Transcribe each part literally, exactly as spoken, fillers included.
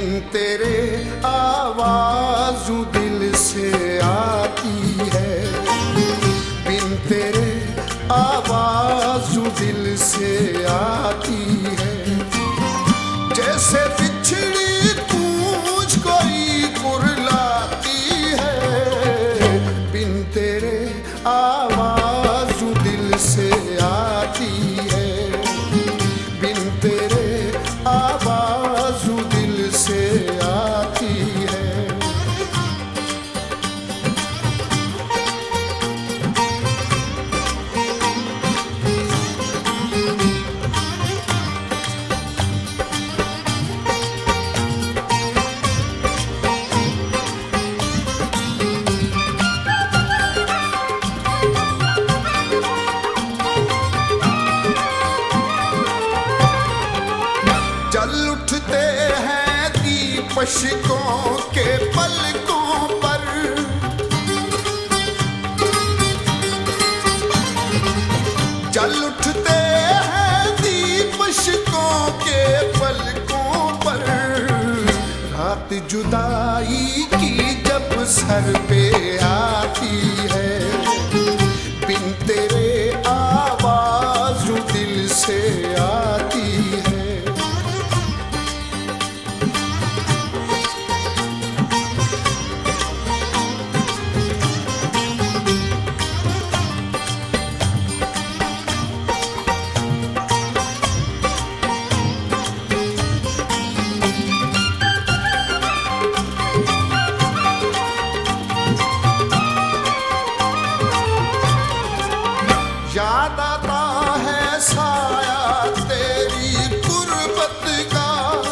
बिन तेरे आवाज़ यूं दिल से आती है, बिन तेरे आवाज़ यूं दिल से आती है। जैसे बिछड़ी पूंछ कोई कुरलाती है, बिन तेरे आवाज़ यूं दिल से आती है, बिन तेरे आवाज़ यूं दिल से आती है। जल उठते हैं दीपशिकों के पलकों पर, जल उठते हैं दीपशिकों के पलकों पर। रात जुदाई की जब सर पे आती है, बिन तेरे आवाज़ यूं दिल से आती है। याद आता है साया तेरी गुर्बत का,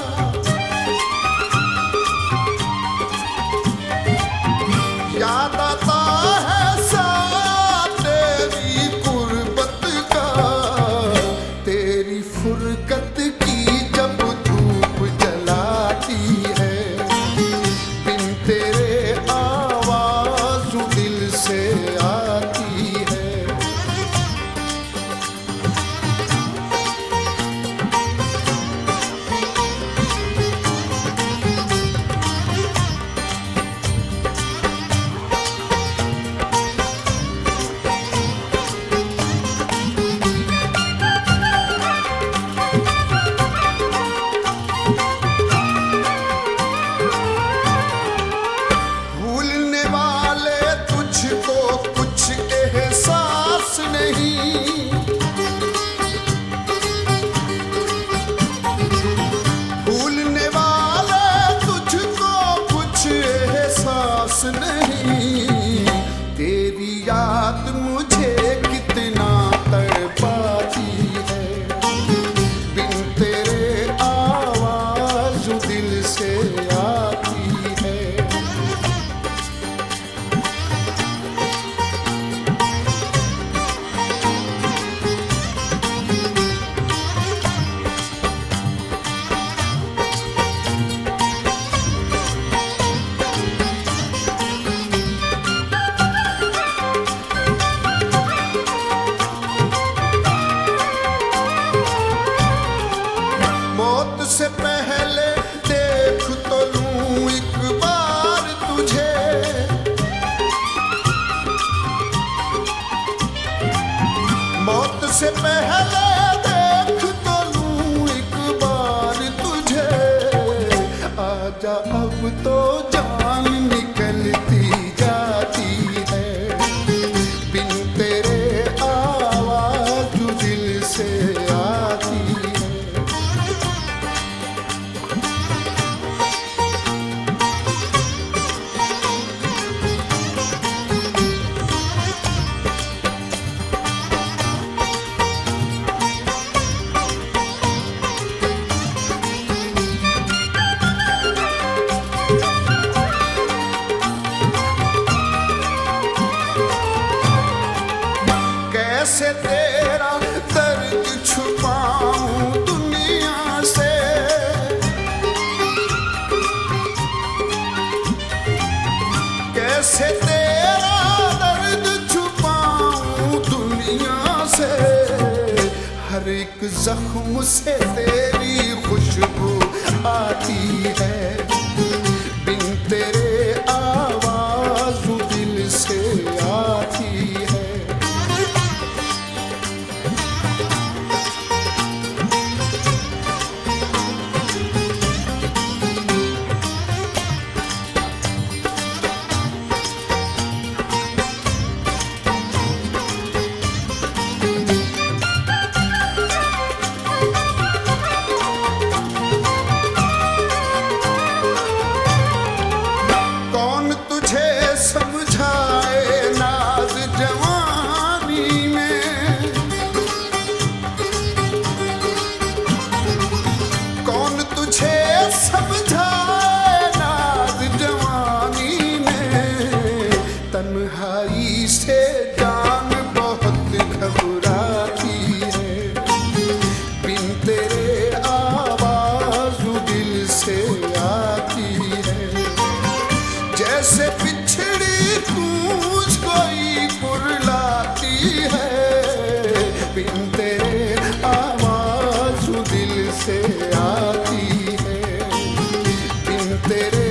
याद आता है साया तेरी गुर्बत का। तेरी फुरकत की जब धूप जलाती है, बिन तेरे आवाज़ दिल से आती है। भूलने वाले तुझको कुछ एहसास नहीं, तेरी याद मुझे कितना तड़पाती है, बिन तेरे आवाज़ दिल से आती है। मौत से पहले देख तो लूं एक बार तुझे, मौत से पहले देख तो लूं एक बार तुझे। आजा अब तो जान निकलती जाती है, बिन तेरे आवाज़ दिल से आती है। कैसे तेरा दर्द छुपाऊं दुनिया से, कैसे तेरा दर्द छुपाऊं दुनिया से। हर एक जख्म से तेरी खुशबू आती है, तेरे